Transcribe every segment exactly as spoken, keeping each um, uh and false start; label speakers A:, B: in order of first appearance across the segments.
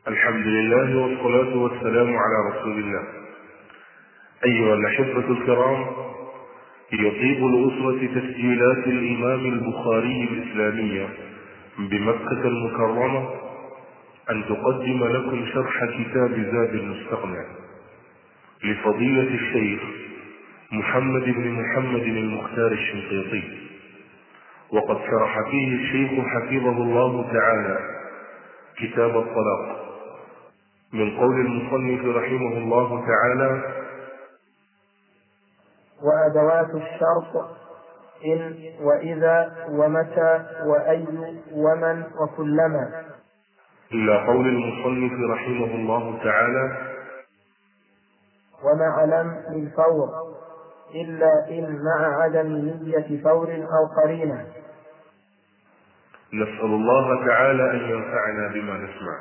A: الحمد لله والصلاة والسلام على رسول الله. أيها الأحبة الكرام، يطيب لأسرة تسجيلات الإمام البخاري الإسلامية بمكة المكرمة أن تقدم لكم شرح كتاب زاد المستقنع لفضيلة الشيخ محمد بن محمد المختار الشنقيطي، وقد شرح فيه الشيخ حفظه الله تعالى كتاب الطلاق من قول المصنف رحمه الله تعالى:
B: وأدوات الشرط إن وإذا ومتى وأي ومن وكلما،
A: إلى قول المصنف رحمه الله تعالى:
B: ومع لم للفور إلا إن مع عدم نية فور أو قرينة.
A: نسأل الله تعالى أن ينفعنا بما نسمع.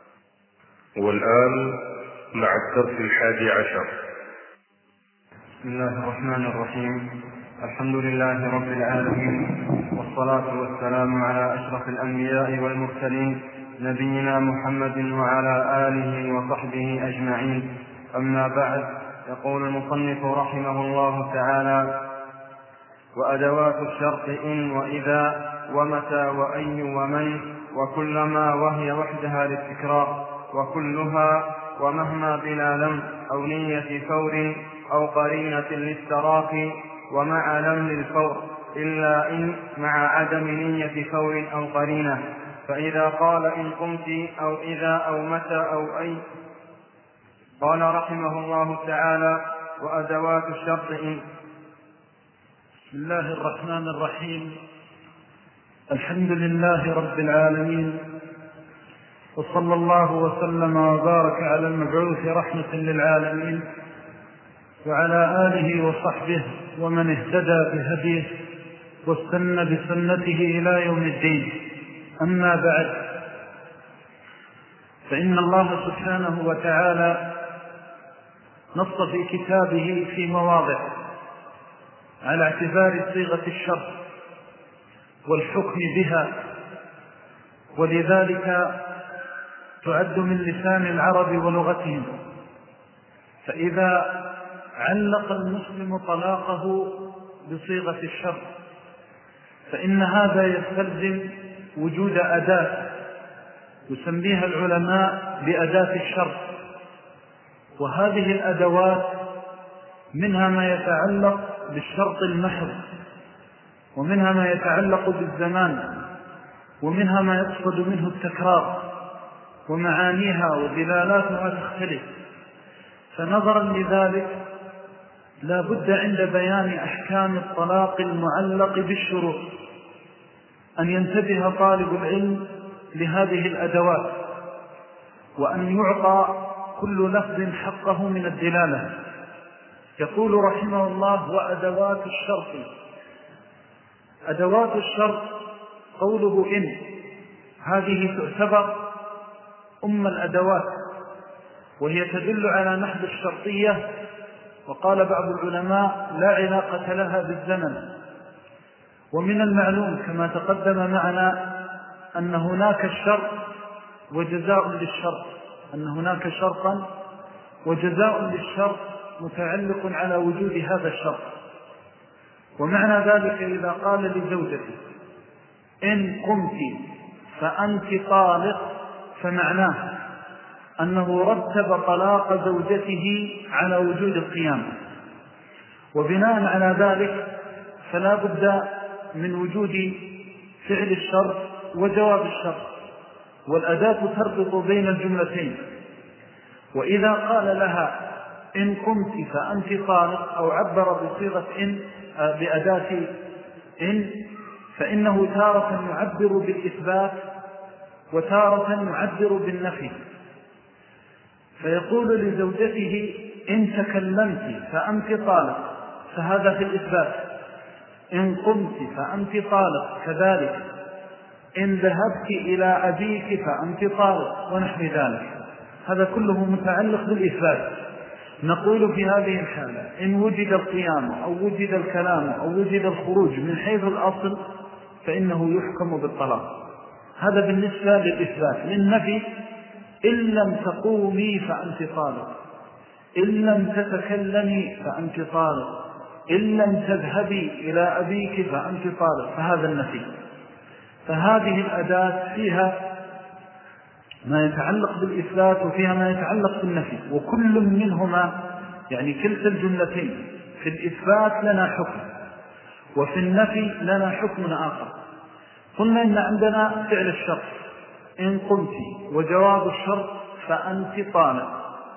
A: والآن مع الدرس الحادي عشر.
C: بسم الله الرحمن الرحيم. الحمد لله رب العالمين، والصلاة والسلام على أشرف الأنبياء والمرسلين نبينا محمد وعلى آله وصحبه أجمعين. أما بعد، يقول المصنف رحمه الله تعالى: وأدوات الشرط إن وإذا ومتى وأي ومن وكلما، وهي وحدها للتكرار، وكلها ومهما بلا لم أو نية فور أو قرينة للتراخي، ومع لم للفور إلا إن مع عدم نية فور أو قرينة. فإذا قال إن قمت أو إذا أو متى أو أي. قال رحمه الله تعالى: وأدوات الشرط إن.
D: بسم الله الرحمن الرحيم. الحمد لله رب العالمين، وصلى الله وسلم وبارك على المبعوث رحمة للعالمين وعلى آله وصحبه ومن اهتدى بهديه واستنى بسنته إلى يوم الدين. أما بعد، فإن الله سبحانه وتعالى نص في كتابه في مواضع على اعتبار صيغة الشرط والحكم بها، ولذلك تعد من لسان العرب ولغتهم. فإذا علق المسلم طلاقه بصيغة الشرط فإن هذا يستلزم وجود أداة يسميها العلماء بأداة الشرط، وهذه الأدوات منها ما يتعلق بالشرط المحض، ومنها ما يتعلق بالزمان، ومنها ما يقصد منه التكرار، ومعانيها ودلالاتها تختلف. فنظرا لذلك لا بد عند بيان أحكام الطلاق المعلق بالشروط أن ينتبه طالب العلم لهذه الأدوات، وأن يعطى كل لفظ حقه من الدلالة. يقول رحمه الله: وأدوات الشرط. أدوات الشرط قوله إن، هذه تعتبر أم الأدوات، وهي تدل على نحو الشرطية. وقال بعض العلماء: لا علاقة لها بالزمن. ومن المعلوم كما تقدم معنا أن هناك الشرط وجزاء للشرط، أن هناك شرطا وجزاء للشرط متعلق على وجود هذا الشرط. ومعنى ذلك إذا قال لزوجته: إن قمت فأنت طالق، فمعناه أنه رتب طلاق زوجته على وجود القيام. وبناء على ذلك فلا بد من وجود فعل الشرط وجواب الشرط، والأداة تربط بين الجملتين. وإذا قال لها إن قمت فأنت طالق، أو عبر بصيغة إن بأداة إن، فإنه تارة يعبر بالإثبات وتارة يعبر بالنفي. فيقول لزوجته: إن تكلمت فأنت طالق، فهذا في الإثبات. إن قمت فأنت طالق كذلك. إن ذهبت إلى أبيك فأنت طالق، ونحو ذلك. هذا كله متعلق بالإثبات. نقول في هذه الحالة: إن وجد القيام أو وجد الكلام أو وجد الخروج من حيث الأصل فإنه يحكم بالطلاق. هذا بالنسبة للإثبات. للنفي إن لم تقومي فأنت طالق، إن لم تتكلمي فأنت طالق، إن لم تذهبي إلى أبيك فأنت طالق. فهذا النفي. فهذه الأداة فيها ما يتعلق بالإثبات وفيها ما يتعلق بالنفي، وكل منهما يعني كلتا الجملتين في الإثبات لنا حكم وفي النفي لنا حكم آخر. قلنا إن عندنا فعل الشرط إن قمت، وجواب الشرط فأنت طالق.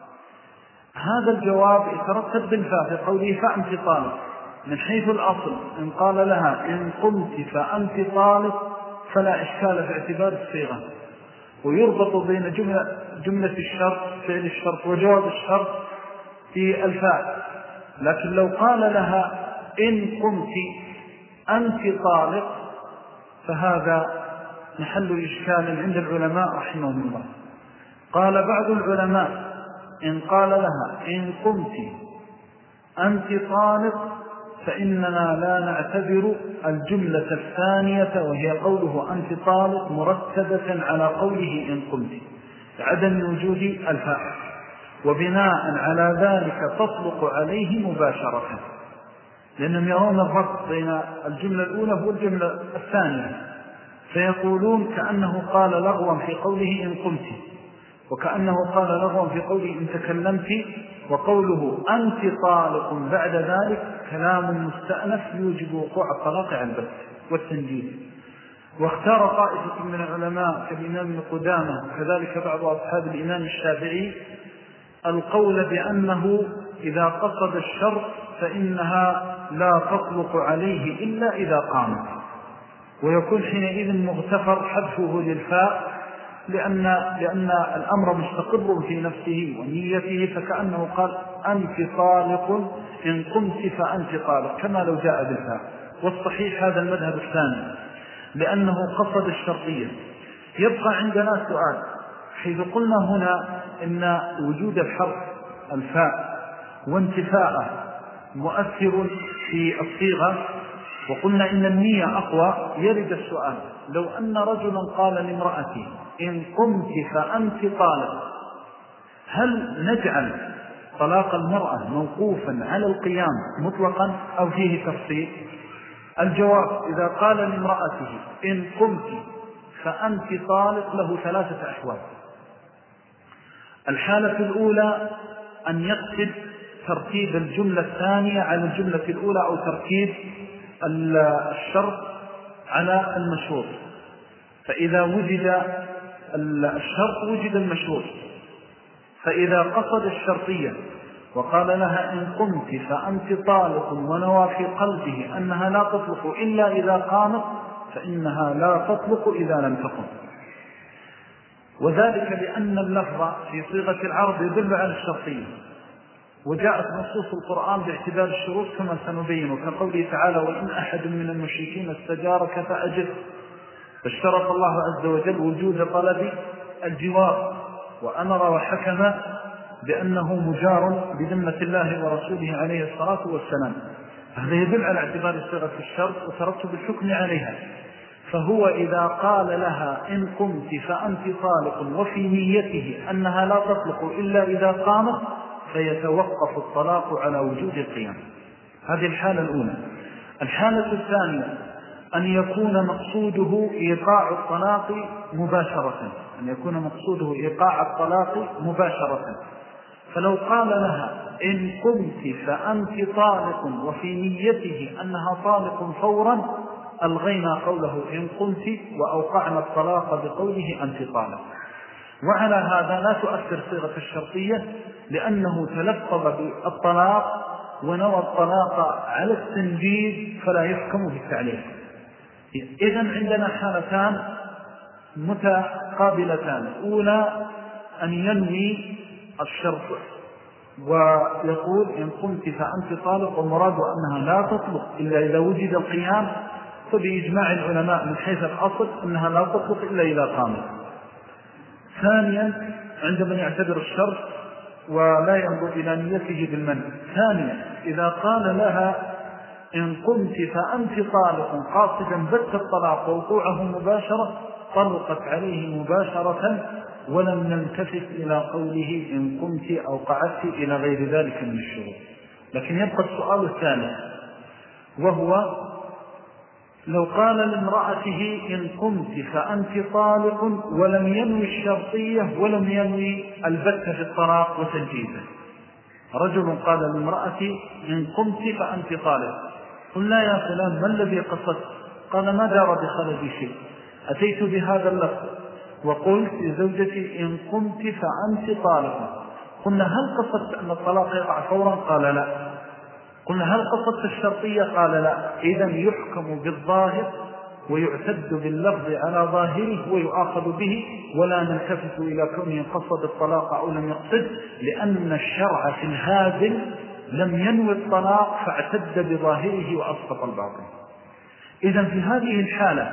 D: هذا الجواب يترتب بالفاء في قوله فأنت طالق. من حيث الأصل إن قال لها إن قمت فأنت طالق فلا إشكال في اعتبار الصيغة، ويربط بين جملة, جملة الشرط فعل الشرط وجواب الشرط في الفاء. لكن لو قال لها إن قمت أنت طالق فهذا محل إشكال عند العلماء رحمهم الله. قال بعض العلماء إن قال لها إن قمت أنت طالق فإننا لا نعتبر الجملة الثانية وهي قوله أنت طالق مرتبة على قوله إن قمت عدم وجود الفاء، وبناء على ذلك تطلق عليه مباشرة، لأنهم يرون الربط بين الجملة الأولى والجملة الثانية، فيقولون كأنه قال لغوا في قوله إن قمت، وكأنه قال لغوا في قوله إن تكلمت، وقوله أنت طالق بعد ذلك كلام مستأنف يوجب وقوع الطلاق على البت والتنجيل. واختار طائفة من العلماء كالإمام القدامى وكذلك بعض أصحاب الإمام الشافعي القول بأنه إذا قصد الشرط فإنها لا تطلق عليه إلا إذا قامت، ويكون حينئذ مغتفر حذفه للفاء، لأن, لأن الأمر مستقر في نفسه ونيته، فكأنه قال أنت طالق إن قمت فأنت طالق كما لو جاء بالفاء. والصحيح هذا المذهب الثاني لأنه قصد الشرطية. يبقى عندنا سؤال، حيث قلنا هنا إن وجود الحرف الفاء وانتفاءه مؤثر في الصيغة، وقلنا إن النية أقوى، يرد السؤال لو أن رجلا قال لامرأتي إن قمت فأنت طالق، هل نجعل طلاق المرأة موقوفا على القيام مطلقا أو فيه تفصيل؟ الجواب إذا قال لامرأته إن قمت فأنت طالق له ثلاثة أحوال. الحالة الأولى أن يقصد ترتيب الجملة الثانية على الجملة الأولى أو ترتيب الشرط على المشروط، فإذا وجد الشرط وجد المشروط. فإذا قصد الشرطية وقال لها إن قمت فأنت طالق ونوى في قلبه أنها لا تطلق إلا إذا قامت فإنها لا تطلق إذا لم تقم، وذلك لأن اللفظ في صيغة العرب يدل على الشرطية، وجاءت نصوص القرآن باعتبار الشروط كما سنبين، كقوله تعالى وإن أحد من المشركين استجارك فأجر، فاشترط الله عز وجل وجود طلب الجوار، وأمر وحكم بأنه مجار بذمة الله ورسوله عليه الصلاة والسلام. هذا يدل على اعتبار صيغة الشرط وترتب الحكم عليها. فهو إذا قال لها إن قمت فأنت طالق وفي نيته أنها لا تطلق إلا إذا قامت فيتوقف الطلاق على وجود القيام. هذه الحالة الأولى. الحالة الثانية أن يكون مقصوده إيقاع الطلاق مباشرة، أن يكون مقصوده إيقاع الطلاق مباشرة، فلو قال لها إن قمت فأنت طالق وفي نيته أنها طالق فورا ألغينا قوله إن قمت وأوقعنا الطلاق بقوله أنت طالق. وعلى هذا لا تؤثر صيغة الشرطية لأنه تلفظ بالطلاق ونوى الطلاق على التنجيز فلا يحكم بالتعليق. إذن عندنا حالتان متقابلتان، أولى أن ينوي الشرط ويقول إن قمت فأنت طالق ومراد أنها لا تطلق إلا إذا وجد القيام، فبإجماع العلماء من حيث الأصل أنها لا تطلق إلا إذا قامت. ثانيا عندما يعتبر الشرط ولا ينظر إلى نيته بالمنع. ثانيا إذا قال لها إن قمت فأنت طالق قاصدا بت الطلاق ووقوعه مباشرة طلقت عليه مباشرة ولم نلتفت إلى قوله إن قمت أو قعدت إلى غير ذلك من الشروط. لكن يبقى السؤال الثاني، وهو لو قال لامرأته إن قمت فأنت طالق ولم ينوي الشرطية ولم ينوي البت في الطلاق وتنجيزه. رجل قال لامرأتي إن قمت فأنت طالق، قل لا يا فلان ما الذي قصدت؟ قال ما دار بخلدي شيء، أتيت بهذا اللفظ وقلت لزوجتي إن قمت فأنت طالق. قلنا هل قصدت أن الطلاق يقع فورا؟ قال لا. قلنا هل قصدت الشرطية؟ قال لا. إذن يحكم بالظاهر ويعتد باللفظ على ظاهره ويؤاخذ به، ولا نلتفت إلى كونه قصد الطلاق أو لم يقصد، لأن الشرع في الهازل لم ينوي الطلاق فاعتد بظاهره وأسقط الباطن. إذن في هذه الحالة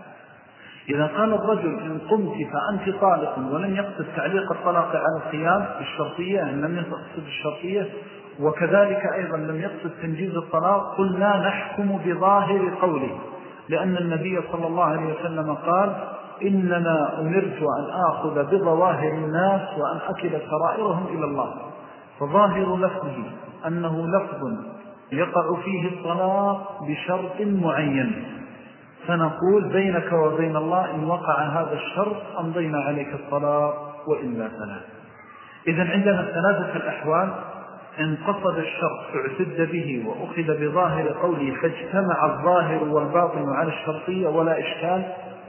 D: إذا قال الرجل إن قمت فأنت طالق ولم يقصد تعليق الطلاق على القيام بالشرطية، إن لم يقصد الشرطية، وكذلك أيضا لم يقصد تنجيز الطلاق، قلنا نحكم بظاهر قوله، لأن النبي صلى الله عليه وسلم قال إنما أمرت أن آخذ بظواهر الناس وأن أكل سرائرهم إلى الله. فظاهر لفظه أنه لفظ يقع فيه الطلاق بشرط معين، فنقول بينك وبين الله إن وقع هذا الشرط أمضينا عليك الطلاق وإلا فلا. إذن عندنا ثلاثة الأحوال: إن قصد الشرط اعتد به وأخذ بظاهر قوله فاجتمع الظاهر والباطن على الشرطية ولا إشكال،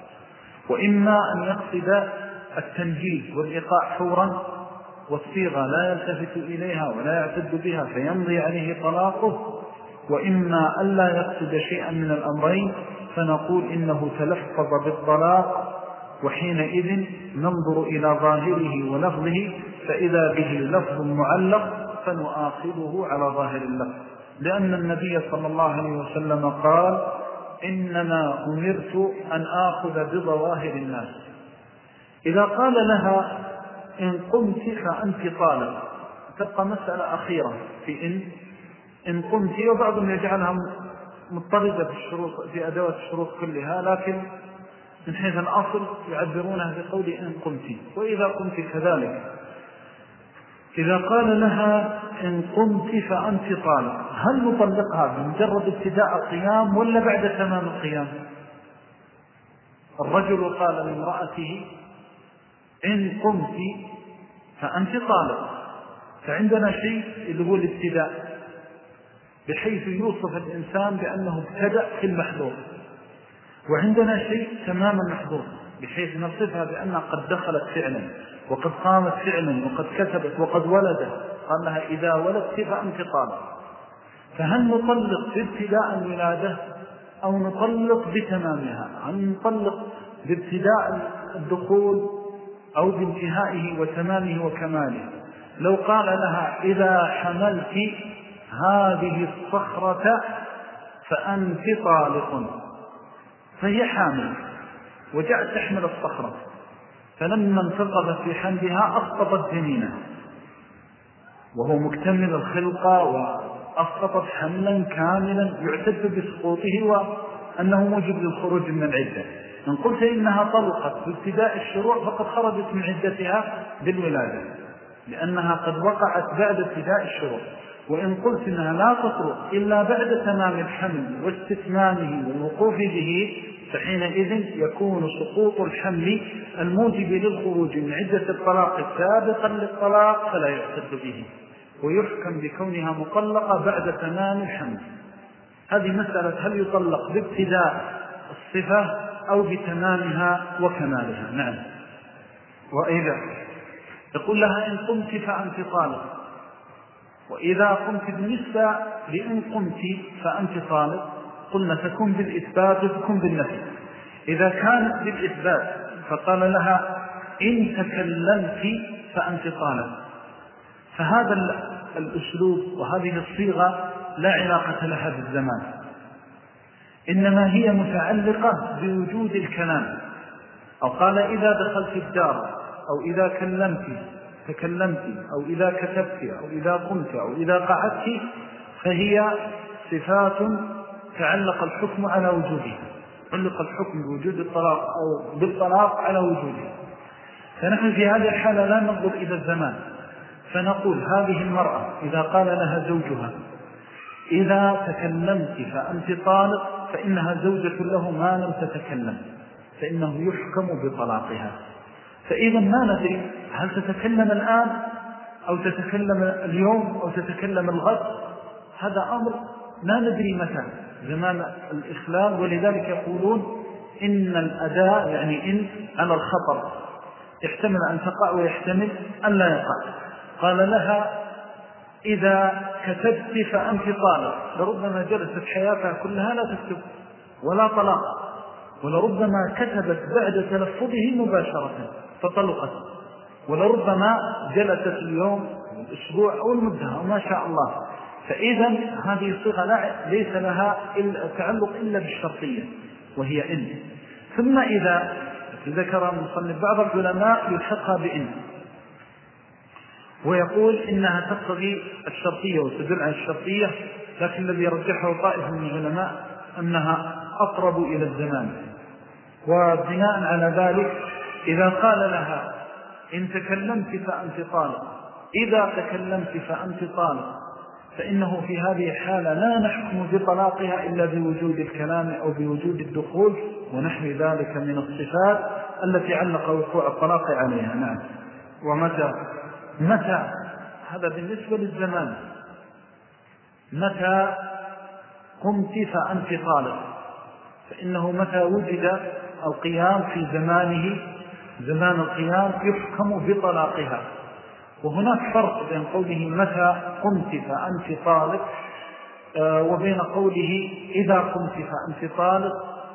D: وإما أن يقصد التنجيز والإيقاع فورا والصيغة لا يلتفت إليها ولا يعتد بها فيمضي عليه طلاقه، وإما ألا يقصد شيئا من الأمرين فنقول إنه تلفظ بالطلاق، وحينئذ ننظر إلى ظاهره ولفظه، فإذا به لفظ معلق فنؤاخذه على ظاهر اللفظ، لأن النبي صلى الله عليه وسلم قال إنما أمرت أن آخذ بظواهر الناس. إذا قال لها إن قمت فأنت طالق، تبقى مسألة أخيرة في إن إن قمت، وبعضهم يجعلها مضطردة في الشروط في أدوات الشروط كلها، لكن من حيث الأصل يعبرونها بقول إن قمت. وإذا قمت كذلك، إذا قال لها إن قمت فأنت طالق، هل نطلقها بمجرد ابتداء القيام ولا بعد تمام القيام؟ الرجل قال لامرأته إن قمت فأنت طالق، فعندنا شيء اللي هو الابتداء، بحيث يوصف الإنسان بأنه ابتدأ في المحظور، وعندنا شيء تمام المحظور بحيث نصفها بأنها قد دخلت فعلا وقد قامت فعلا وقد كتبت وقد ولدت. قال لها إذا ولدت فأنت طالق. فهل نطلق بابتداء الولادة أو نطلق بتمامها؟ هل نطلق بابتداء الدخول أو بانتهائه وتمامه وكماله؟ لو قال لها إذا حملت هذه الصخرة فأنت طالق، فهي حامل وجاءت تحمل الصخرة، فلما انتقضت في حملها أسقطت جنينه وهو مكتمل الخلقة وأسقطت حملا كاملا يعتد بسقوطه وأنه موجب للخروج من العدة. إن قلت إنها طلقت بابتداء الشروع فقد خرجت من عدتها بالولادة، لأنها قد وقعت بعد ابتداء الشروع. وإن قلت إنها لا تطلق إلا بعد تمام الحمل واستتمامه والوقوف به، فحينئذ يكون سقوط الحمل الموجب للخروج من عدة الطلاق سابقا للطلاق فلا يعتد به، ويحكم بكونها مطلقة بعد تمام الحمل. هذه مسألة هل يطلق بابتداء الصفة أو بتمامها وكمالها. نعم. وإذا تقول لها إن قمت فأنت طالق، وإذا قمت بالنسبة لإن قمت فأنت طالق قلنا تكون بالإثبات وتكون بالنفي. إذا كانت بالإثبات فقال لها إن تكلمت فأنت طالق، فهذا الأسلوب وهذه الصيغة لا علاقة لها بالزمان، إنما هي متعلقة بوجود الكلام. أو قال إذا دخلت الدار، أو إذا كلمت تكلمت، أو إذا كتبت، أو إذا قمت، أو إذا قعدت، فهي صفات تعلق الحكم على وجودها. علق الحكم بوجود الطلاق أو بالطلاق على وجوده. فنحن في هذه الحالة لا ننظر إلى الزمان، فنقول هذه المرأة إذا قال لها زوجها إذا تكلمت فأنت طالق فإنها زوجة له ما لم تتكلم، فإنه يحكم بطلاقها. فإذا ما ندري هل تتكلم الآن أو تتكلم اليوم أو تتكلم الغد، هذا أمر لا ندري متى زمان الإخلال. ولذلك يقولون إن الأداء يعني إن على الخطر يحتمل أن تقع ويحتمل أن لا يقع. قال لها إذا كتبت فأنت طالق، لربما جلست حياتها كلها لا تكتب ولا طلاق، ولربما كتبت بعد تلفظه مباشرة فطلقت، ولربما جلست اليوم الأسبوع أو المدة أو ما شاء الله. فإذا هذه الصيغة ليس لها تعلق إلا بالشرطية وهي إن. ثم إذا ذكر المصنف بعض العلماء يلحقها بإن ويقول إنها تقتضي الشرطية وتدل على الشرطية، لكن الذي يرجحه طائفة من العلماء أنها أقرب إلى الزمان. وبناء على ذلك إذا قال لها إن تكلمت فأنت طالق، إذا تكلمت فأنت طالق، فإنه في هذه الحالة لا نحكم بطلاقها إلا بوجود الكلام أو بوجود الدخول ونحو ذلك من الصفات التي علق وقوع الطلاق عليها. نعم.
C: ومتى
D: متى هذا بالنسبة للزمان، متى قمت فأنت طالق، فإنه متى وجد القيام في زمانه زمان القيام يحكم بطلاقها. وهناك فرق بين قوله متى قمت فأنت طالق وبين قوله إذا قمت فأنت طالق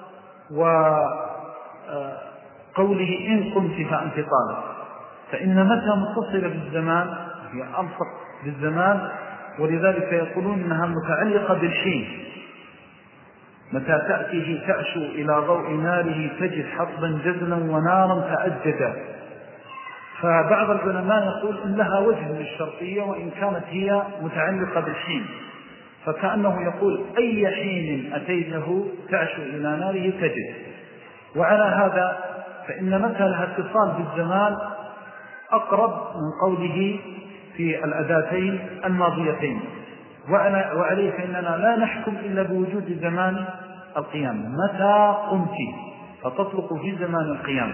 D: وقوله إن قمت فأنت طالق. فإن متى متصلة بالزمان هي ألصق بالزمان، ولذلك يقولون أنها متعلقة بالحين. متى تأتيه تأشو إلى ضوء ناره تجد حطبا جزلا ونارا تأجدا. فبعض العلماء يقول إن لها وجه للشرطية وإن كانت هي متعلقة بالحين، فكأنه يقول أي حين أتيته تعشو إلى ناره تجد. وعلى هذا فإن متى لها اتصال بالزمان أقرب من قوله في الأداتين الماضيتين. وعليه فإننا لا نحكم إلا بوجود زمان القيام. متى قمت فتطلق في زمان القيام.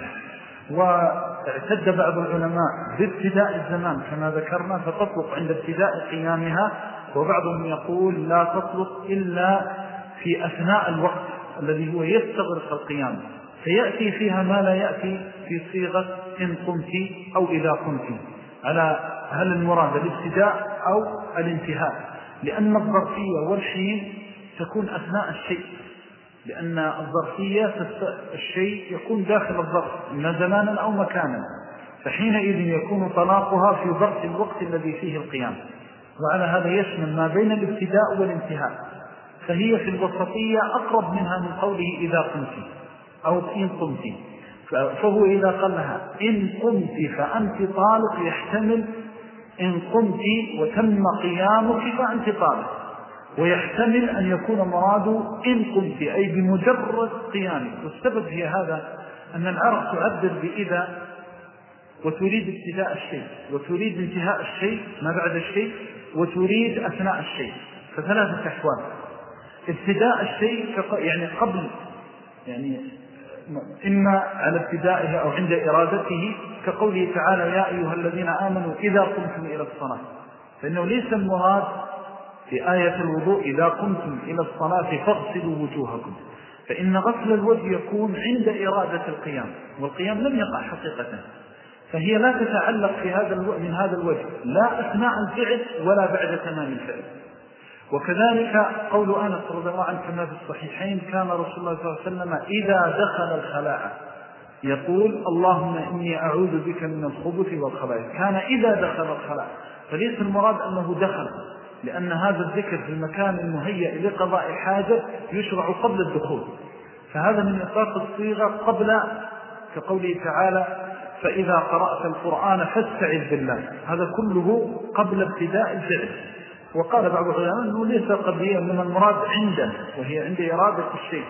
D: واعتد بعض العلماء بابتداء الزمان كما ذكرنا فتطلق عند ابتداء قيامها، وبعضهم يقول لا تطلق إلا في أثناء الوقت الذي هو يستغرق القيام، فيأتي فيها ما لا يأتي في صيغة إن قمت أو إذا قمت، على هل المراد الابتداء أو الانتهاء، لأن الظرفية والحين تكون أثناء الشيء، لأن الظرفية الشيء يكون داخل الظرف إما زمانا أو مكانا، فحينئذ يكون طلاقها في ظرف الوقت الذي فيه القيام. وعلى هذا يشمل ما بين الابتداء والانتهاء، فهي في الوسطية أقرب منها من قوله إذا قمت أو إن قمت. فهو إذا قال لها إن قمت فأنت طالق يحتمل إن قمت وتم قيامك فأنت طالق، ويحتمل أن يكون مراد إن قمت أي بمجرد قيامك. والسبب هي هذا أن العرب تعبر بإذا وتريد ابتداء الشيء وتريد انتهاء الشيء ما بعد الشيء وتريد أثناء الشيء، فثلاثة أحوال. ابتداء الشيء يعني قبل، يعني إما على ابتدائه أو عند إرادته، كقوله تعالى يا أيها الذين آمنوا إذا قمتم إلى الصلاة، فإنه ليس المراد في آية الوضوء إذا قمتم إلى الصلاة فاغسلوا وجوهكم، فإن غسل الوجه يكون عند إرادة القيام، والقيام لم يقع حقيقة، فهي لا تتعلق في هذا من هذا الوجه لا أثناء الفعل ولا بعد تمام الفعل. وكذلك قول أنس رضي الله عنه كما في الصحيحين كان رسول الله صلى الله عليه وسلم إذا دخل الخلاء يقول اللهم إني أعوذ بك من الخبث والخبائث. كان إذا دخل الخلاء، فليس المراد أنه دخل، لأن هذا الذكر في المكان المهيئ لقضاء حاجة يشرع قبل الدخول، فهذا من إطلاق الصيغة قبل، كقوله تعالى فإذا قرأت القرآن فاستعذ بالله، هذا كله قبل ابتداء الفعل. وقال بعض العلماء أنه ليس قبليا من المراد عنده، وهي عند إرادة الشيء،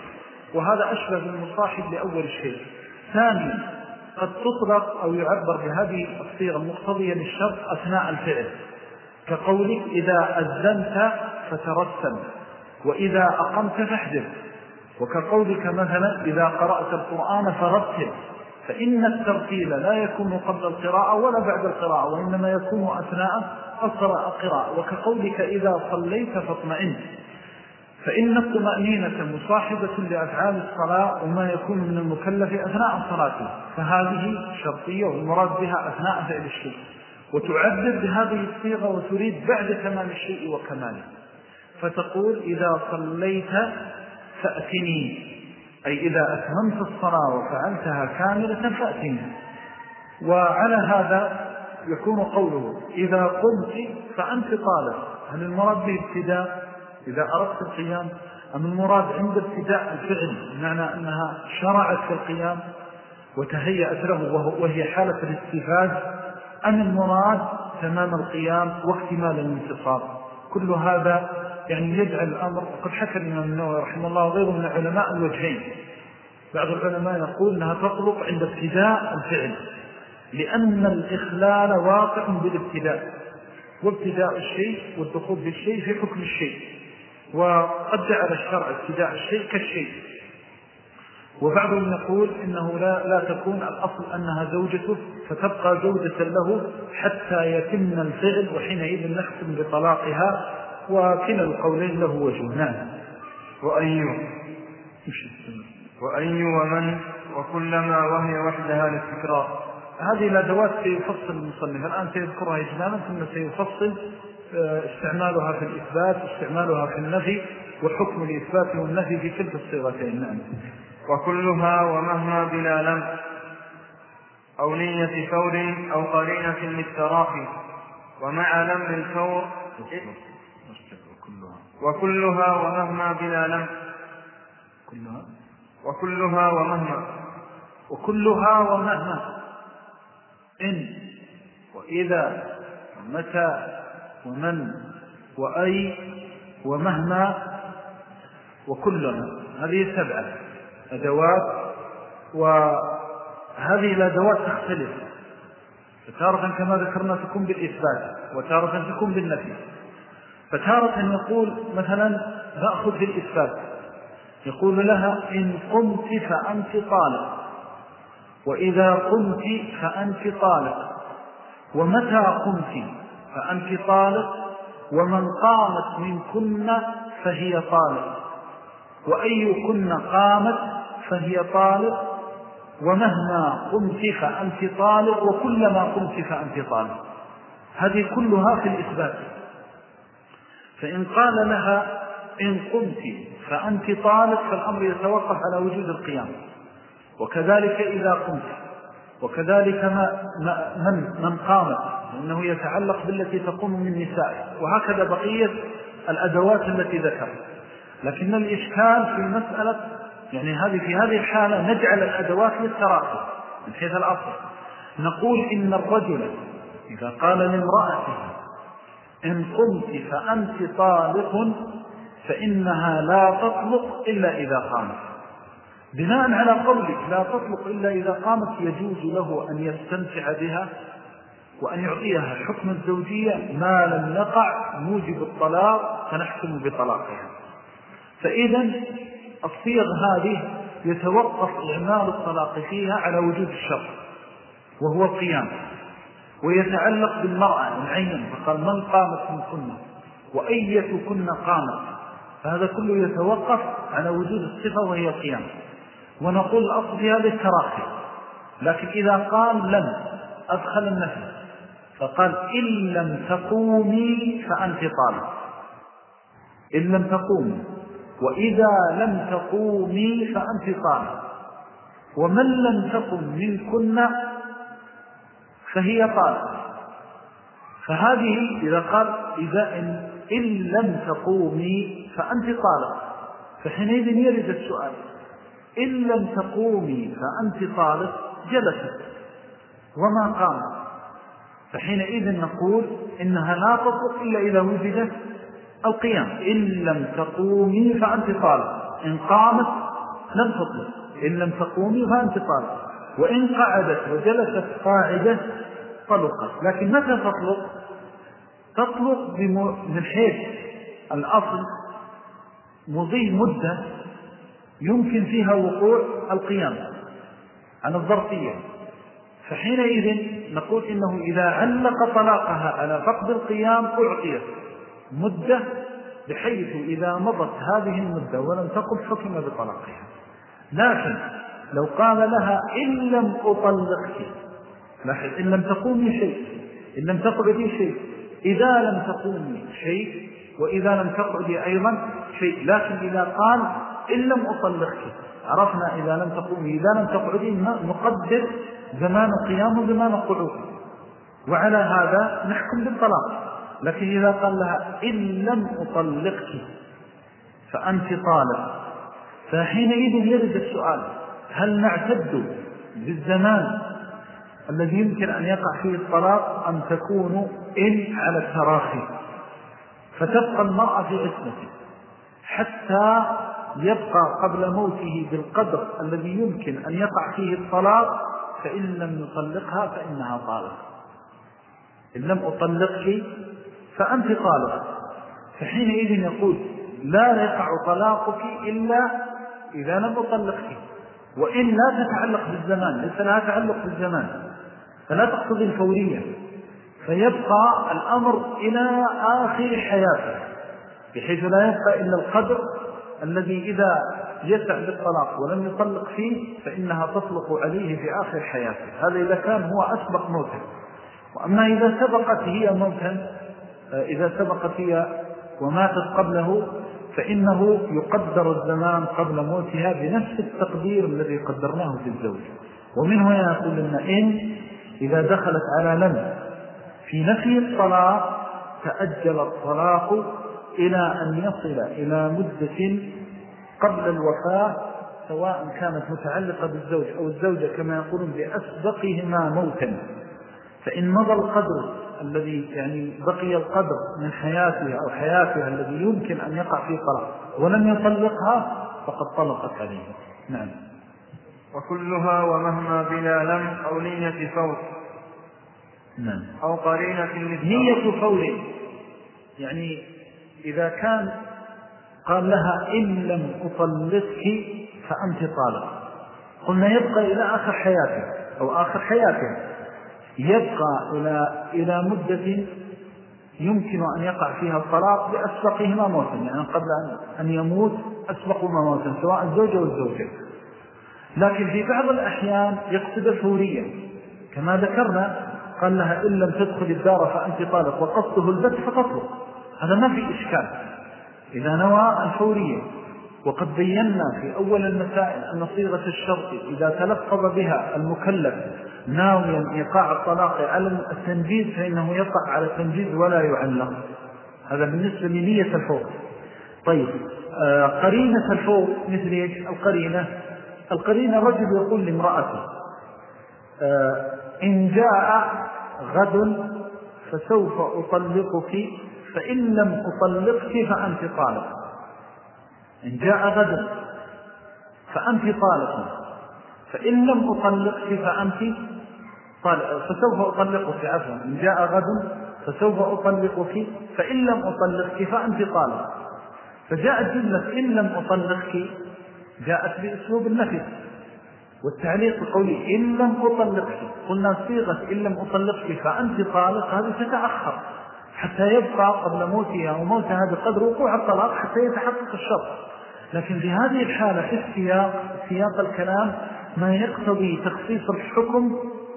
D: وهذا أشبه بالمصاحب لأول شيء. ثانيا قد تطلق أو يعبر بهذه الصيغة المقتضية للشرط أثناء الفعل، كقولك إذا أذنت فترسم، وإذا أقمت فاحذر، وكقولك مثلا إذا قرأت القرآن فرتل، فإن الترتيل لا يكون قبل القراءة ولا بعد القراءة، وإنما يكون أثناء القراءة. وكقولك إذا صليت فاطمئن، فإن الطمأنينة مصاحبة لأفعال الصلاة وما يكون من المكلف أثناء الصلاة، فهذه شرطية والمراد بها أثناء فعل الشيء، وتعبر بهذه الصيغة وتريد بعد تمام الشيء وكماله، فتقول إذا صليت فأتني، أي إذا أتممت الصلاة وفعلتها كاملة فأتني. وعلى هذا يكون قوله إذا قمت فأنت طالب، هل المراد بابتداء إذا أردت القيام، أم المراد عند ابتداء الفعل بمعنى أنها شرعت في القيام وتهيأت له وهي حالة الاستفاد، أم المراد تمام القيام واكتمال الانتصار؟ كل هذا يعني يجعل الأمر. وقد حكى الإمام النووي رحمه الله وغيره من العلماء الوجهين. بعض العلماء يقول أنها تطلق عند ابتداء الفعل، لأن الإخلال واقع بالابتداء، وابتداء الشيء والدخول بالشيء في حكم الشيء، وقد جعل الشرع ابتداء الشيء كالشيء. وبعضهم يقول إنه لا, لا تكون الأصل أنها زوجته فتبقى زوجة له حتى يتم الفعل، وحينئذ نحكم بطلاقها، وكلا القولين له وجهان.
C: وأي وأي ومن وكلما وهي وحدها للتكرار.
D: هذه الأدوات سيفصل المصنف الآن، سيذكرها إجمالا ثم سيفصل استعمالها في الإثبات واستعمالها في النفي وحكم الإثبات والنفي في كلتا الصيغتين.
C: وكلها ومهما بلا لم أو نية فور أو قرينة للتراخي ومع لم الفور. وكلها ومهما بلا لم وكلها ومهما
D: وكلها ومهما إن وإذا ومتى ومن وأي ومهما وكلها، هذه سبعة أدوات، وهذه الأدوات تختلف، فتارة كما ذكرنا تكون بالإثبات وتارة تكون بالنفي. فتارة يقول مثلا نأخذ بالإثبات، يقول لها إن قمت فأنت طالق، وإذا قمت فأنت طالق، ومتى قمت فأنت طالق، ومن قامت منكن فهي طالق، وأي كن قامت فهي طالق، ومهما قمت فأنت طالق، وكلما قمت فأنت طالق. هذه كلها في الإثبات. فإن قال لها إن قمت فأنت طالق فالأمر يتوقف على وجود القيام، وكذلك إذا قمت، وكذلك ما من, من قامت، لأنه يتعلق بالتي تقوم من نساء، وهكذا بقية الأدوات التي ذكر. لكن الإشكال في مسألة يعني هذه في هذه الحالة نجعل الأدوات للتراخي من حيث الأصل. نقول إن الرجل إذا قال لامرأته إن قمت فأنت طالق فإنها لا تطلق إلا إذا قامت. بناء على قولك لا تطلق إلا إذا قامت يجوز له أن يستمتع بها وأن يعطيها حكم الزوجية ما لم يقع موجب الطلاق فنحكم بطلاقها. فإذا الصيغ هذه يتوقف إعمال الطلاق فيها على وجود الشرط وهو القيام، ويتعلق بالمرأة العين، فقال من قامت من كنا وأية كنا قامت، فهذا كله يتوقف على وجود الصفة وهي القيام. ونقول الأصل في هذا التراخي. لكن إذا قال لم أدخل النفي، فقال إن لم تقومي فأنت طالق، إن لم تقومي، وإذا لم تقومي فأنت طالق، ومن لم تقم منكن فهي طالق. فهذه إذا قال إذا إن, إن لم تقومي فأنت طالق، فحينئذ يرد السؤال إن لم تقومي فأنت طالق جلست وما قامت، فحينئذ نقول إنها لا تطلق إلا إذا وجدت القيام. إن لم تقومي فأنت طالق، إن قامت لم تطلق، إن لم تقومي فأنت طالق، وإن قعدت وجلست قاعدة طلقت. لكن متى تطلق؟ تطلق من حيث الأصل مضي مدة يمكن فيها وقوع القيام عن الظرفية، فحينئذ نقول إنه إذا علق طلاقها على فقد القيام أعطيت مدة، بحيث إذا مضت هذه المدة ولم تقم حكم بطلاقها. لكن لو قال لها إن لم أطلقك، لاحظ إن لم تقومي شيء، إن لم تقعدي شيء، إذا لم تقومي شيء، وإذا لم تقعدي أيضا شيء. لكن إذا قال إن لم أطلقك، عرفنا إذا لم تقومي إذا لم تقعدي نقدر زمان القيام وزمان القعود، وعلى هذا نحكم بالطلاق. لكن إذا قال لها إن لم أطلقك فأنت طالق، فحينئذ يرد السؤال: هل نعتد بالزمان الذي يمكن أن يقع فيه الطلاق أم تكون إن على التراخي، فتبقى المرأة في عصمته حتى يبقى قبل موته بالقدر الذي يمكن أن يقع فيه الطلاق، فإن لم يطلقها فإنها طالق. إن لم أطلقك فأنت طالق، فحينئذ يقول لا يقع طلاقك إلا إذا لم أطلقك، وإن لا تتعلق بالزمان، ليس لها تعلق بالزمان، فلا تقتضي الفورية، فيبقى الأمر إلى آخر حياته، بحيث لا يبقى إلا القدر الذي إذا يسع بالطلاق ولم يطلق فيه فإنها تطلق عليه في آخر حياته. هذا إذا كان هو أسبق موتا. وأما إذا سبقت هي موتا، إذا سبقت هي وماتت قبله، فإنه يقدر الزمان قبل موتها بنفس التقدير الذي قدرناه في الزوج. ومن هنا يقول لنا إن إذا دخلت على لم في نفي الطلاق تأجل الطلاق إلى أن يصل إلى مدة قبل الوفاة، سواء كانت متعلقة بالزوج أو الزوجة كما يقولون بأسبقهما موتا. فإن مضى القدر الذي يعني بقي القدر من حياتها أو حياتها الذي يمكن أن يقع فيه طلاق ولم يطلقها فقد طلقت عليه. نعم.
C: وكلها ومهما بلا لم أو نية فور.
D: نعم.
C: أو قرينة
D: نية فور، يعني إذا كان قال لها إن لم أطلقك فأنت طالق، قلنا يبقى إلى آخر حياته أو آخر حياته، يبقى إلى إلى مدة يمكن أن يقع فيها الطلاق بأسبقهما موتا، يعني قبل أن يموت أسبقهما موتا سواء الزوجة والزوجة. لكن في بعض الأحيان يقصد الفورية كما ذكرنا، قال لها إن لم تدخل الدار فأنت طالق وقصده البت فتطلق، هذا ما في إشكال إذا نوى الفورية. وقد بينا في أول المسائل أن صيغة الشرط إذا تلفظ بها المكلف ناويا إيقاع الطلاق على التنجيز فإنه يقع على التنجيز ولا يعلق، هذا بالنسبة لنية الفور. طيب آه قرينة الفور مثل ايش؟ القرينة القرينة رجل يقول لامرأته آه إن جاء غد فسوف أطلقك فإن لم أطلقك فأنت طالق. إن جاء غد فأنت طالق، فإن لم أطلقك فأنت طالق، فسوف أطلقك عفوا إن جاء غد فسوف أطلقك فإن لم أطلقك فأنت طالق. فجاءت جملة إن لم أطلقك جاءت بأسلوب النفي، والتعليق القولي إن لم أطلقك، قلنا صيغة إن لم أطلقك فأنت طالق هذه تتأخر حتى يبقى قبل موتها وموتها بقدر وقوع الطلاق حتى يتحقق الشرط. لكن في هذه الحالة في السياق سياق الكلام ما يقتضي تخصيص الحكم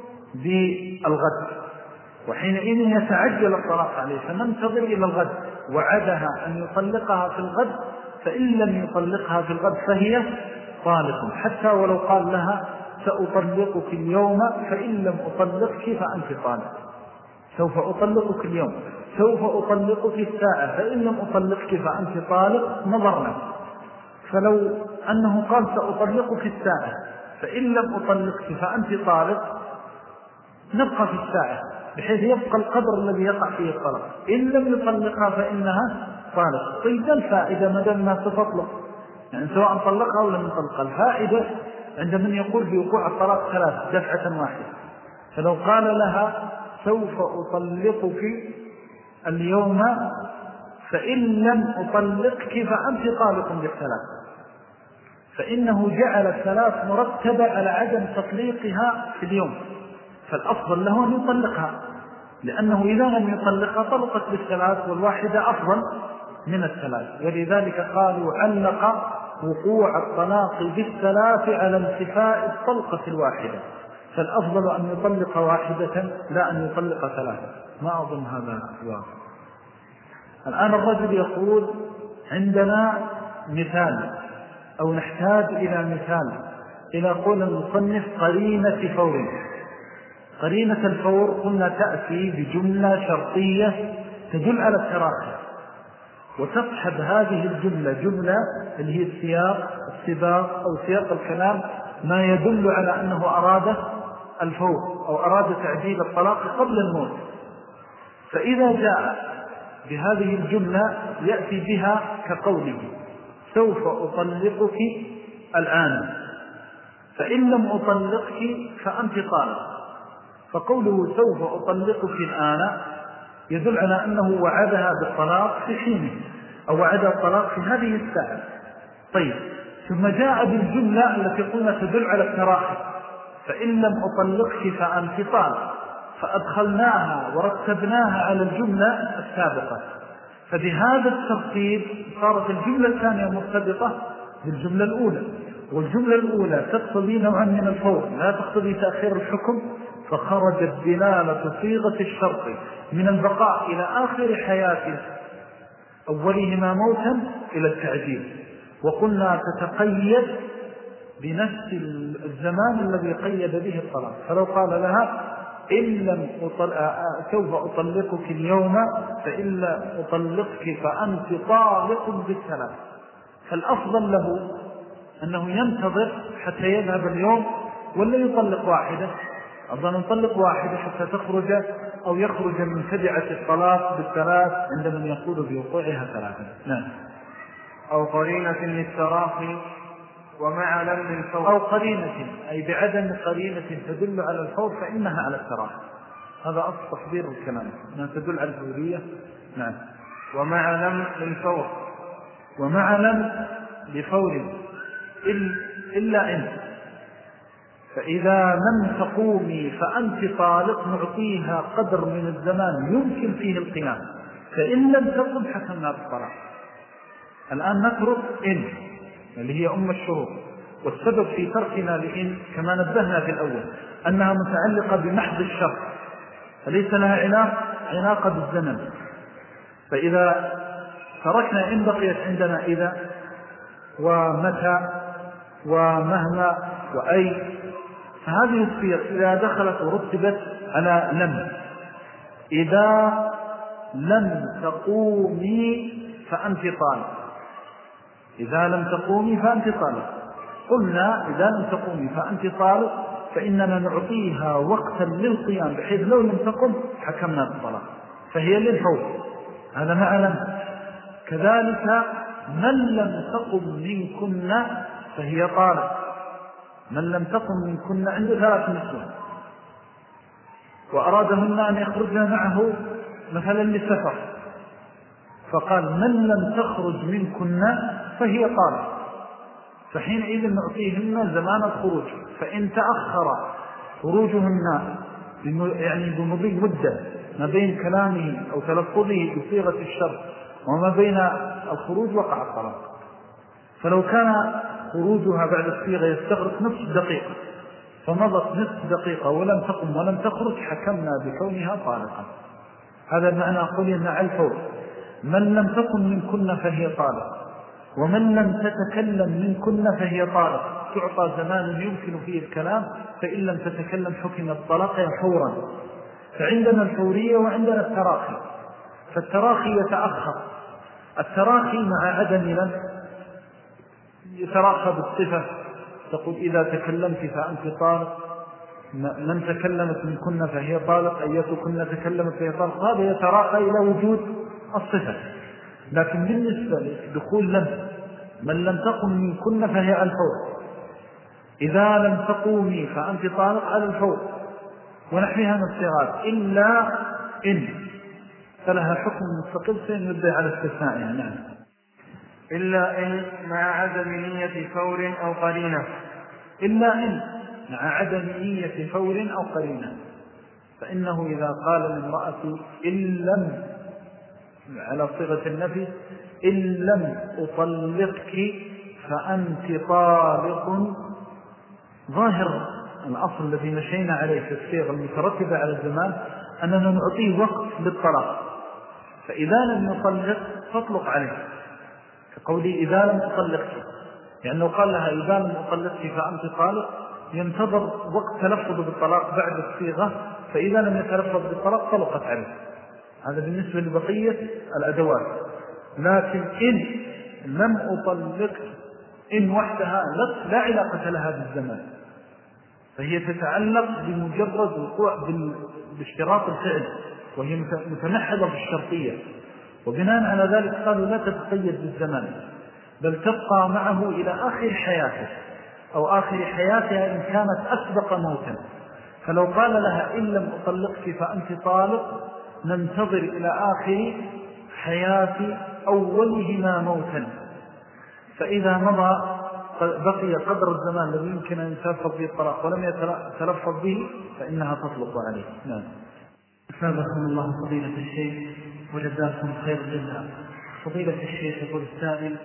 D: بالغد، وحينئذ يتعجل الطلاق عليه، فننتظر إلى الغد، وعدها أن يطلقها في الغد، فإن لم يطلقها في الغد فهي طالق، حتى ولو قال لها سأطلقك اليوم فإن لم أطلقك فأنت طالق، سوف أطلقك اليوم، سوف أطلقك الساعة فإن لم أطلقك فأنت طالق، نظرنا. فلو أنه قال سأطلقك الساعة فإن لم أطلقك فأنت طالق نبقى في الساعة بحيث يبقى القدر الذي يقع فيه الطلاق، إن لم يطلقها فإنها طالق. طيب الفائدة مدام ما ستطلق يعني سواء طلقها أو لم يطلقها. الفائدة عند من يقول بوقوع الطلاق ثلاث دفعة واحدة، فلو قال لها سوف أطلقك اليوم فإن لم أطلقك فأنت طالق بالثلاث، فإنه جعل الثلاث مرتبة على عدم تطليقها في اليوم، فالأفضل له أن يطلقها، لأنه إذا لم يطلقها طلقت بالثلاث والواحدة أفضل من الثلاث. ولذلك قالوا علق وقوع الطلاق بالثلاث على انتفاء الطلقة الواحدة، فالأفضل أن يطلق واحدة لا أن يطلق ثلاثة. ما أظن هذا واضح. الآن الرجل يقول عندنا مثال أو نحتاج إلى مثال إلى قول المصنف قرينة فور. قرينة الفور قلنا تأتي بجملة شرطية تدل على التراخي، وتصحب هذه الجملة جملة اللي هي السياق السباق أو سياق الكلام ما يدل على أنه أراد الفور أو أراد تعجيل الطلاق قبل الموت. فإذا جاء بهذه الجملة يأتي بها كقوله سوف أطلقك الآن فإن لم أطلقك فأنت طالق. فقوله سوف أطلقك الآن يدل على أنه وعدها بالطلاق في حينه أو وعد الطلاق في هذه الساعة. طيب، ثم جاء بالجملة التي قلنا تدل على التراخي فإن لم أطلقك فأنت طالق، فأدخلناها ورتبناها على الجملة السابقة، فبهذا الترتيب صارت الجملة الثانية مرتبطة بالجملة الأولى، والجملة الأولى تقتضي نوعا من الفور لا تقتضي تأخير الحكم، فخرجت دلالة صيغة الشرط من البقاء إلى آخر حياته أولهما موتا إلى التعجيل. وقلنا تتقيد بنفس الزمان الذي قيد به الطلاق، فلو قال لها إن لم أطل... سوف أطلقك اليوم فإن لم أطلقك فأنت طالق بالثلاث، فالأفضل له أنه ينتظر حتى يذهب اليوم ولا يطلق واحدة. أظن نطلق واحدة حتى تخرج أو يخرج من تبعة الطلاق بالثلاث عند من يقول بوقوعها ثلاثة. نعم.
C: أو قرينة للتراخي ومع لم الفور،
D: أو قرينة أي بعدم قرينة تدل على الفور فإنها على التراخي. هذا أصل تحضير الكلام أنها تدل على الفورية. نعم.
C: ومع لم الفور،
D: ومع لم لفور إلا إن، فإذا لم تقومي فأنت طالق نعطيها قدر من الزمان يمكن فيه القيام، فإن لم تقم حكمنا بالطلاق. الآن نترك إن اللي هي أم الشروط، والسبب في تركنا لإن كما نبهنا في الأول أنها متعلقة بمحض الشرط فليس لها علاقة علاقة بالزمن، فإذا تركنا إن بقيت عندنا إذا ومتى ومهما وأي، فهذه الصيغ إذا دخلت ورتبت على لم. إذا لم تقومي فأنت طالق، إذا لم تقومي فأنت طالق. قلنا إذا لم تقومي فأنت طالق فإننا نعطيها وقتا للقيام بحيث لو لم تقم حكمنا بالطلاق، فهي للفور. هذا معنى. كذلك من لم تقم منكن فهي طالق، من لم تقم منكن عنده ثلاث نسوة وأرادهن أن يخرجن معه مثلا للسفر، فقال من لم تخرج منكن فهي طالق، فحينئذ نعطيهن زمان الخروج. فإن تأخر خروجهن يعني بمضي مدة ما بين كلامه أو تلفظه بصيغة الشرط وما بين الخروج وقع الطلاق. فلو كان خروجها بعد الصيغة يستغرق نصف دقيقة فمضت نصف دقيقة ولم تقم ولم تخرج حكمنا بكونها طالقا. هذا المعنى قلنا على الفور. من لم تكن منكن فهي طالق، ومن لم تتكلم منكن فهي طالق، تعطى زمان يمكن فيه الكلام، فإن لم تتكلم حكم الطلاق فورا. فعندنا الفورية وعندنا التراخي. فالتراخي يتأخر، التراخي مع عدم لم يتراخى بالصفة، تقول إذا تكلمت فأنت طالق، من تكلمت منكن فهي طالق، أيتكن تكلمت فهي طالق، هذا يتراخى إلى وجود الصفة. لكن بالنسبة لدخول لم من لم تقم منكن فهي على الفور، إذا لم تقومي فأنت طالق على الفور، ونحوها من الصيغات، إلا إن فلها حكم مستقل سينبه على استثنائها. نعم.
C: إلا إن مع عدم نية فور أو قرينة.
D: إلا إن مع عدم نية فور أو قرينة، فإنه إذا قال للمرأة إن لم على صيغة النفي إن لم أطلقك فأنت طالق، ظاهر الأصل الذي مشينا عليه في الصيغة المترتبة على الزمان أننا نعطيه وقت للطلاق، فإذا لم يطلق فاطلق عليه، كقولي إذا لم أطلقك، يعني لو قال لها إذا لم أطلقك فأنت طالق ينتظر وقت تلفظ بالطلاق بعد الصيغة، فإذا لم يتلفظ بالطلاق طلقت عليه. هذا بالنسبة لبقية الأدوات. لكن إن لم أطلقك، إن وحدها لا علاقة لها بالزمان، فهي تتعلق بمجرد وقوع باشتراط الفعل، وهي متمحضة بالشرطية، وبناء على ذلك قالوا لا تتقيد بالزمان، بل تبقى معه إلى آخر حياته أو آخر حياتها إن كانت أسبق موتا. فلو قال لها إن لم أطلقك فأنت طالق، ننتظر إلى آخر حياة أولهما موتا، فإذا مضى بقي قدر الزمان الذي يمكن أن يتلفظ به الطلاق ولم يتلفظ به فإنها تطلق عليه. نعم.
E: أثابكم الله فضيلة الشيخ وجزاكم خير الجزاء. فضيلة الشيخ يقول السائل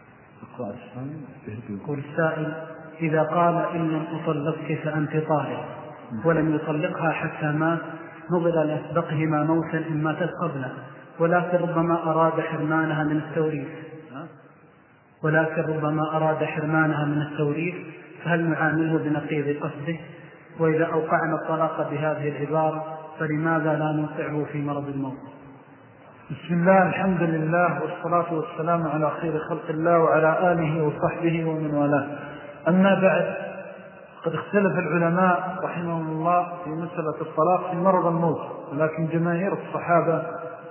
E: يقول السائل إذا قال إن لم أطلقك فأنت طالق ولم يطلقها حتى مات، نظر لأسبقهما موتا إن ماتت قبله، ولكن ربما أراد حرمانها من التوريث ولكن ربما أراد حرمانها من التوريث فهل نعامله بنقيض قصده؟ وإذا أوقعنا الطلاق بهذه العبارة فلماذا لا نوقعه في مرض الموت؟
D: بسم الله، الحمد لله، والصلاة والسلام على خير خلق الله وعلى آله وصحبه ومن والاه. أما بعد، قد اختلف العلماء رحمهم الله في مسألة الطلاق في مرض الموت، ولكن جماهير الصحابة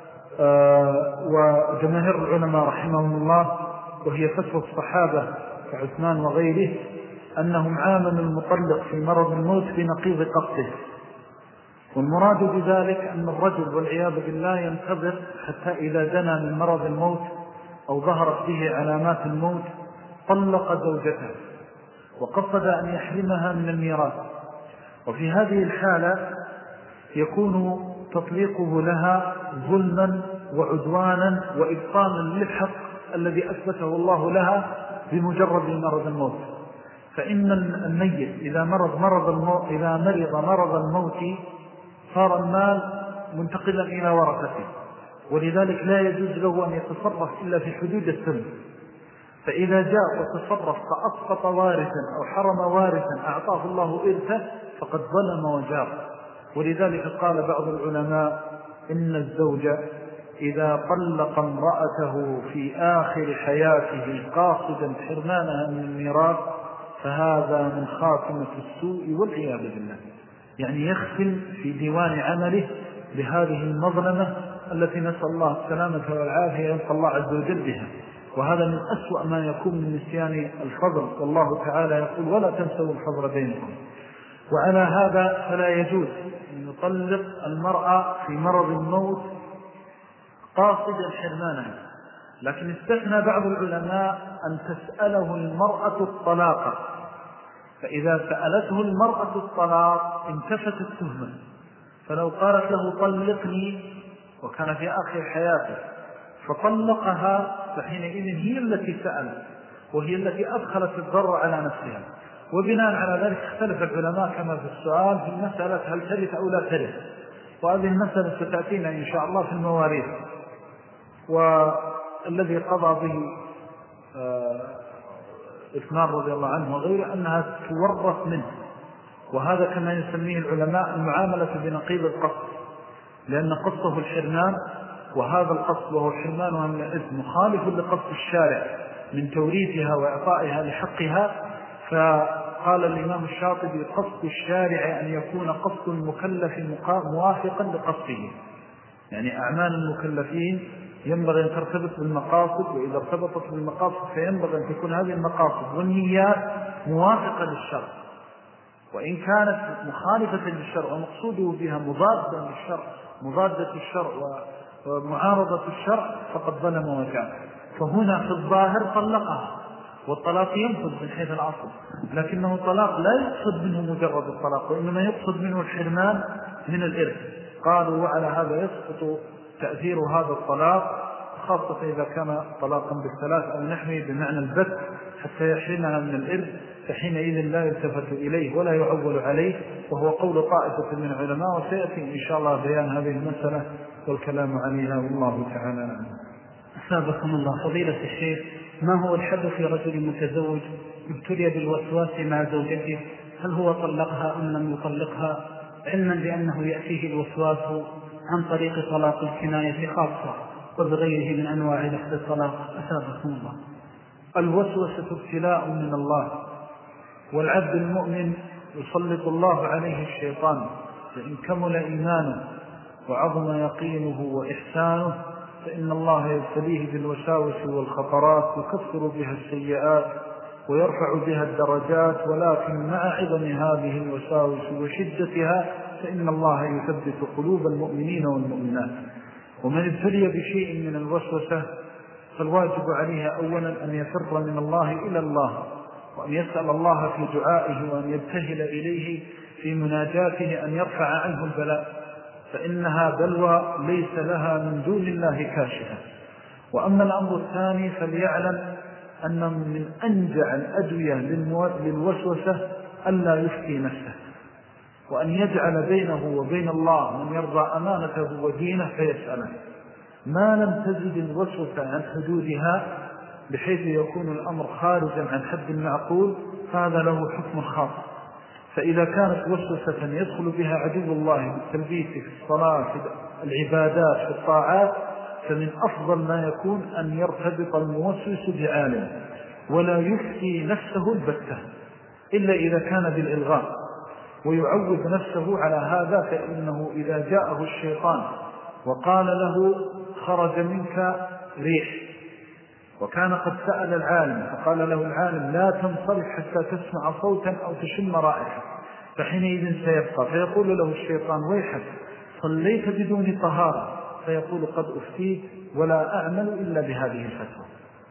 D: وجماهير العلماء رحمهم الله، وهي فتوى الصحابة كعثمان وغيره، أنهم عاملوا المطلق في مرض الموت بنقيض قصده. والمراد بذلك أن الرجل والعياذ بالله ينتظر حتى إذا دنا من مرض الموت أو ظهرت به علامات الموت طلق زوجته وقصد أن يحرمها من الميراث، وفي هذه الحالة يكون تطليقه لها ظلما وعدوانا وإبطالا للحق الذي أثبته الله لها بمجرد مرض الموت. فإن الميت إذا مرض مرض الموت إذا مرض مرض الموت صار المال منتقلا إلى ورثته، ولذلك لا يجوز له أن يتصرف إلا في حدود الثلث. فإذا جاء وتصرف فأسقط وارثا أو حرم وارثا أعطاه الله إرثه فقد ظلم وجار. ولذلك قال بعض العلماء إن الزوج إذا طلق امرأته في آخر حياته قاصدا حرمانها من الميراث فهذا من خاتمة السوء والعياذ بالله، يعني يختم في ديوان عمله بهذه المظلمة التي نسأل الله السلامة والعافية ينسى الله عز وجل بها. وهذا من أسوأ ما يكون من نسيان الفضل، والله تعالى يقول ولا تنسوا الفضل بينكم. وعلى هذا فلا يجوز أن يطلق المرأة في مرض الموت قاصدا حرمانها، لكن استثنى بعض العلماء أن تسأله المرأة الطلاق، فإذا سألته المرأة الطلاق انتفت التهمة، فلو قالت له طلقني وكان في آخر حياته فطلقها فحينئذ هي التي سألت وهي التي أدخلت الضرر على نفسها. وبناء على ذلك اختلف العلماء كما في السؤال في المسألة هل ترث أو لا ترث، وهذه المسألة ستأتينا إن شاء الله في المواريث. والذي قضى به عثمان رضي الله عنه وغيره أنها تورث منه، وهذا كما يسميه العلماء المعاملة بنقيض القصد، لأن قصده الحرمان، وهذا القصد وهو حرمانها من الإثم مخالف لقصد الشارع من توريثها وإعطائها لحقها. فقال الإمام الشاطبي قصد الشارع أن يكون قصد المكلف موافقا لقصده، يعني أعمال المكلفين ينبغي أن ترتبط بالمقاصد، وإذا ارتبطت بالمقاصد فينبغي أن تكون هذه المقاصد والنيات موافقة للشرع، وإن كانت مخالفة للشرع ومقصوده بها مضادة للشرع مضادة الشرع ومعارضة الشرع فقد ظلم وجاء. فهنا في الظاهر طلقها، والطلاق ينفذ من حيث الأصل، لكنه طلاق لا يقصد منه مجرد الطلاق، وإنما يقصد منه الحرمان من الإرث. قالوا وعلى هذا يسقط تأثير هذا الطلاق، خاصة إذا كان طلاقا بالثلاث أو نحوه بمعنى البت حتى يحرمها من الإرث، فحينئذ لا يلتفت إليه ولا يعول عليه، وهو قول طائفة من العلماء، وسيأتي إن شاء الله بيان هذه المسألة والكلام عليها والله تعالى عنه.
E: أسابقكم الله. فضيلة الشيخ، ما هو الحد في رجل متزوج ابتلي بالوسواس مع زوجته؟ هل هو طلقها أم لم يطلقها، علما بأنه يأتيه الوسواس عن طريق طلاق الكناية خاصة وبغيره من أنواع لفظ الطلاق؟ أسابقكم الله.
D: الوسوسة ابتلاء من الله، والعبد المؤمن يسلط الله عليه الشيطان، فإن كمل إيمانه وعظم يقينه وإحسانه فإن الله يبتليه بالوساوس والخطرات، يكفر بها السيئات ويرفع بها الدرجات، ولكن مع عظم هذه الوساوس وشدتها فإن الله يثبت قلوب المؤمنين والمؤمنات. ومن ابتلي بشيء من الوسوسة فالواجب عليها أولا أن يفر من الله إلى الله، وأن يسأل الله في دعائه، وأن يبتهل إليه في مناجاته أن يرفع عنه البلاء، فإنها بلوى ليس لها من دون الله كاشفة. وأما الأمر الثاني فليعلم أن من أنجع الأدوية للوسوسة ألا يفتي نفسه، وأن يجعل بينه وبين الله من يرضى أمانته ودينه فيسأله، ما لم تزد الوسوسة عن حدودها بحيث يكون الأمر خارجا عن حد المعقول فهذا له حكم خاص. فإذا كانت وسوسة يدخل بها عدو الله بالتلبيس في الصلاة في العبادات في الطاعات فمن أفضل ما يكون أن يرتبط الموسوس بعالم ولا يفتي نفسه البتة إلا إذا كان بالإلغاء، ويعود نفسه على هذا، فإنه إذا جاءه الشيطان وقال له خرج منك ريح، وكان قد سأل العالم فقال له العالم لا تنصرف حتى تسمع صوتا أو تشم رائحة، فحينئذ سيبقى، فيقول له الشيطان ويحك صليت بدون طهارة، فيقول قد أفتيت ولا أعمل إلا بهذه الفتوى،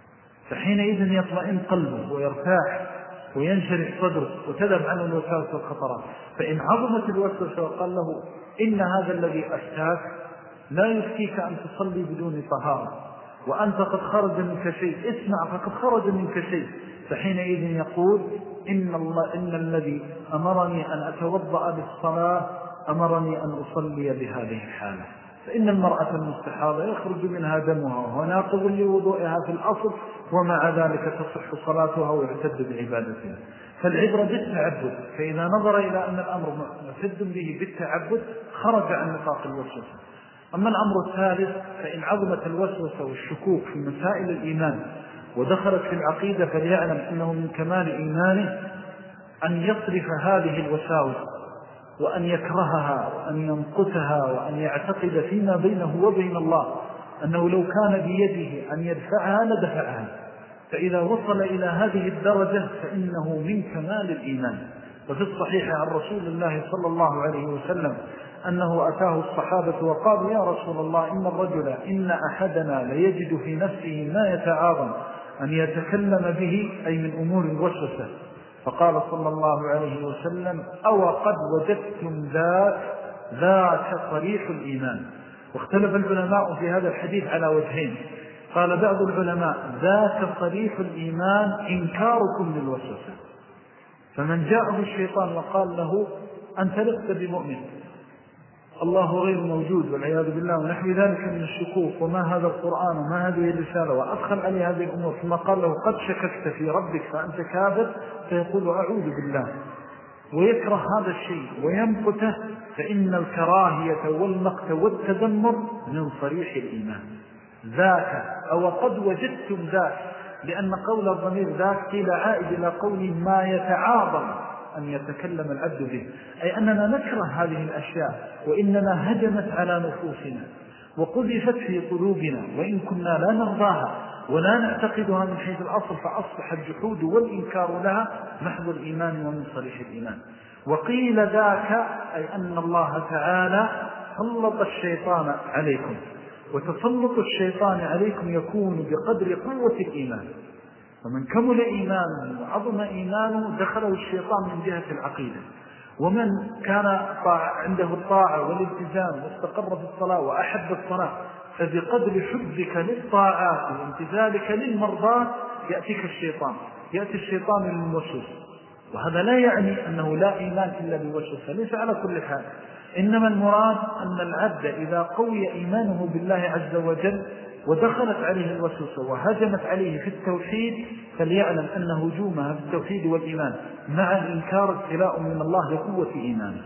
D: فحينئذ يطمئن قلبه ويرتاح وينشرح صدره وتذهب عنه الوساوس والخطرات. فإن عظمت الوسوسة وقال له إن هذا الذي أفتاك لا يفتيك أن تصلي بدون طهارة وأنت قد خرج منك شيء، اسمع فقد خرج منك شيء، فحينئذ يقول إن, الله إن الذي أمرني أن أتوضأ للصلاة أمرني أن أصلي بهذه الحالة. فإن المرأة المستحاضة يخرج منها دمها وهو ناقض لوضوئها في الأصل، ومع ذلك تصح صلاتها ويعتد بعبادتها. فالعبرة بالتعبد، فإذا نظر إلى أن الأمر مفد به بالتعبد خرج عن نطاق الوسوسة. أما الأمر الثالث فإن عظمت الوسوسة والشكوك في مسائل الإيمان ودخلت في العقيدة فليعلم أنه من كمال إيمانه أن يصرف هذه الوساوس وأن يكرهها وأن ينقتها وأن يعتقد فيما بينه وبين الله أنه لو كان بيده أن يدفعها لدفعها. فإذا وصل إلى هذه الدرجة فإنه من كمال الإيمان. وفي الصحيح عن رسول الله صلى الله عليه وسلم أنه أتاه الصحابة وقالوا يا رسول الله إن الرجل إن أحدنا ليجد في نفسه ما يتعاظم أن يتكلم به أي من أمور الوسوسة، فقال صلى الله عليه وسلم أو قد وجدتم ذاك ذاك صريح الإيمان. واختلف العلماء في هذا الحديث على وجهين، قال بعض العلماء ذاك صريح الإيمان إنكاركم للوسوسة، فمن جاءه الشيطان وقال له أنت لست بمؤمن الله غير موجود والعياذ بالله ونحو ذلك من الشكوك وما هذا القرآن وما هذه الرسالة وأدخل عليه هذه الأمور، ثم قال له قد شككت في ربك فأنت كافر، فيقول أعوذ بالله ويكره هذا الشيء ويمقته، فإن الكراهية والمقت والتذمر من صريح الإيمان. ذاك أو قد وجدتم ذاك، لأن قول الضمير ذاك قيل عائد إلى قول ما يتعاظم أن يتكلم العبد به، أي أننا نكره هذه الأشياء وإننا هجمت على نفوسنا وقذفت في قلوبنا وإن كنا لا نرضاها ولا نعتقدها من حيث الأصل، فأصبح الجحود والإنكار لها محض الإيمان ومن صريح الإيمان. وقيل ذاك أي أن الله تعالى سلط الشيطان عليكم، وتسلط الشيطان عليكم يكون بقدر قوة الإيمان، ومن كمل إيمانه وعظم إيمانه دخله الشيطان من جهة العقيدة. ومن كان عنده الطاعة والالتزام واستقر في الصلاة وأحب الصلاة، فبقدر حبك للطاعات وامتثالك للمرضات يأتيك الشيطان يأتي الشيطان للوسوس. وهذا لا يعني أنه لا إيمان إلا بوسوس، فليس على كل حال، إنما المراد أن العبد إذا قوي إيمانه بالله عز وجل ودخلت عليه الوسوسة وهجمت عليه في التوحيد، فليعلم أن هجومها في التوحيد والإيمان مع الإنكار ابتلاء من الله لقوة إيمانه،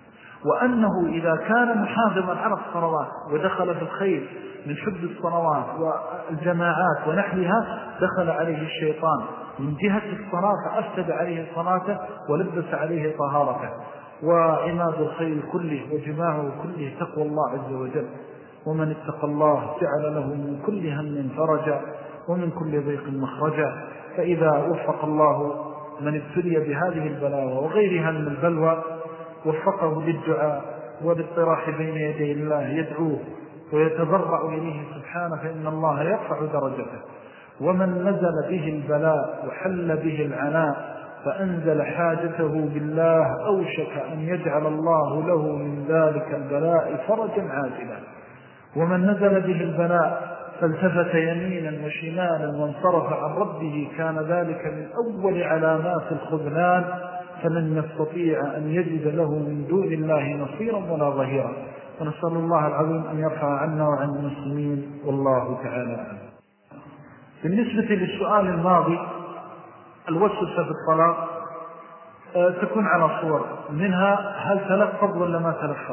D: وأنه إذا كان محافظا على الصلوات ودخل في الخير من حب الصلوات والجماعات ونحلها، دخل عليه الشيطان من جهة الصلاة فأفسد عليه صلاته ولبس عليه طهارته. وعماد الخير كله وجماعه كله تقوى الله عز وجل، ومن اتقى الله جعل له من كل هم فرجا ومن كل ضيق مخرجا. فإذا وفق الله من ابتلي بهذه البلاوة وغيرها من البلوى وفقه للدعاء والاطراح بين يدي الله يدعوه ويتضرع إليه سبحانه، فإن الله يرفع درجته. ومن نزل به البلاء وحل به العناء فأنزل حاجته بالله أوشك أن يجعل الله له من ذلك البلاء فرجا عاجلا. ومن نزل به البلاء فالتفت يمينا وشمالا وانصرف عن ربه كان ذلك من أول علامات الخذلان، فلن يستطيع أن يجد له من دون الله نصيرا ولا ظهيرا. ونسأل الله العظيم أن يرفع عنا وعن المسلمين، والله تعالى أعلم. بالنسبة للسؤال الماضي، الوسوسة في الطلاق تكون على صور، منها هل تلفظ ولا ما تلفظ.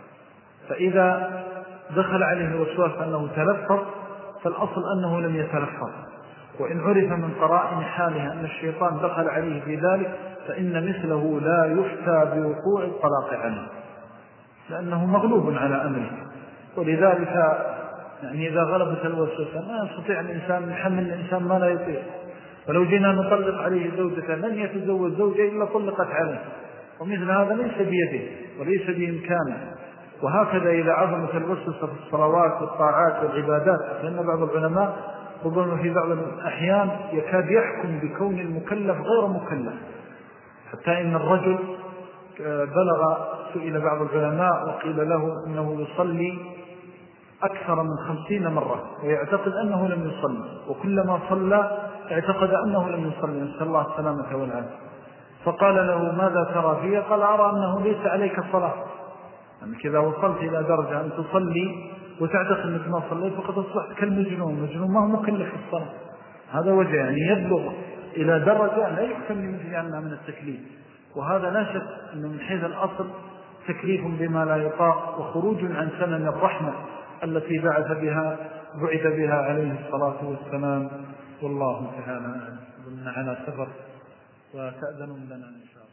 D: فإذا دخل عليه الوسواس أنه تلفظ فالأصل أنه لم يتلفظ، وإن عرف من قرائن حالها أن الشيطان دخل عليه في ذلك فإن مثله لا يفتى بوقوع الطلاق عنه، لأنه مغلوب على أمره. ولذلك يعني إذا غلبت الوسوسة ما يستطيع الإنسان يحمل الإنسان ما لا يطيع. ولو جينا نطلق عليه زوجته لن يتزوج زوجة إلا طلقت عليه، ومثل هذا ليس بيده وليس بإمكانه. وهكذا إذا عظمت الوسوسة في الصلوات والطاعات والعبادات، فإن بعض العلماء ربما في بعض الأحيان يكاد يحكم بكون المكلف غير مكلف، حتى إن الرجل بلغ سئل بعض العلماء وقيل له إنه يصلي أكثر من خمسين مرة ويعتقد أنه لم يصلي، وكلما صلى اعتقد أنه لم يصلي، نسأل الله السلامة والعافية. فقال له ماذا ترى فيه؟ قال أرى أنه ليس عليك الصلاة، يعني كذا وصلت إلى درجة أن تصلي وتعتقد أنك ما صليت فقد أصبحت كالمجنون، مجنون ما هو مكلف في الصلاة. هذا وجه يعني يبلغ إلى درجة لا يحكم لمثل عنها من التكليف. وهذا لا شك أنه من حيث الأصل تكليف بما لا يطاق وخروج عن سنن الرحمة التي بعث بها بعث بها عليه الصلاة والسلام. والله تعالى أعلم. على سفر وتأذن لنا إن شاء الله.